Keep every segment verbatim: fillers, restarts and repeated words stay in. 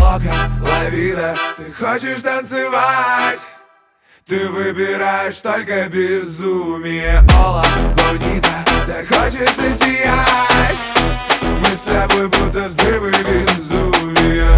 Лока, лавида, ты хочешь танцевать? Ты выбираешь только безумие. Ола, бонита, так хочется сиять. Мы с тобой будто взрывы Везувия.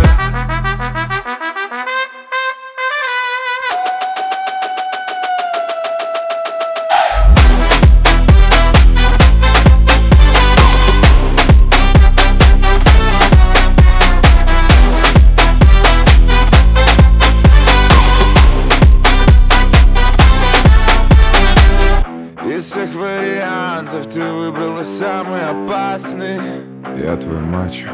Из всех вариантов ты выбрала самый опасный. Я твой мачо.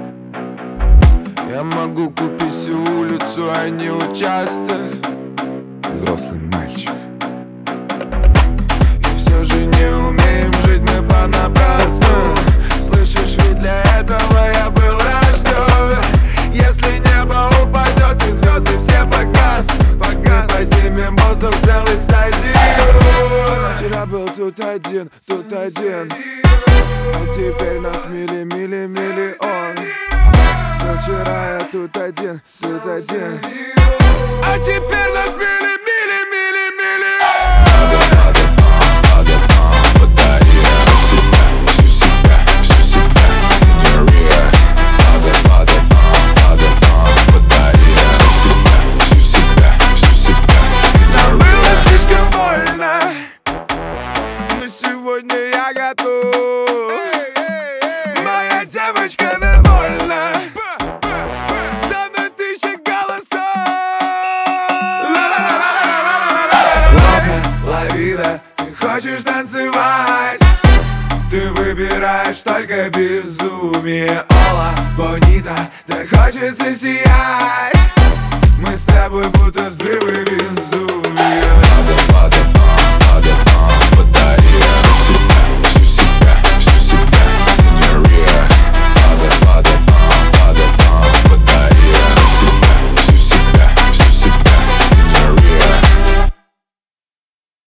Я могу купить всю улицу, а не участок. Взрослый мальчик. И все же не умеем жить мы понапрасну. Слышишь, ведь для этого я был рожден. Если небо упадет и звезды все погаснут, мы поднимем воздух целый стадион. Вчера был тут один, тут один, а теперь нас мили-мили-миллион. Но вчера я тут один, тут один, а теперь нас мили-мили-мили-миллион. Надо, надо, а, подари всю себя, всю себя, всю себя, сеньория. Надо, надо, а, надо, а, подари всю себя, всю себя, всю себя, Нам было сеньория. слишком больно, но сегодня я готов. Моя девочка довольна, со мной тысяча голосов. Лока, лавида, ты хочешь танцевать? Ты выбираешь только безумие. Ола, бонита, так хочется сиять. Мы с тобой будто взрывы Везувия.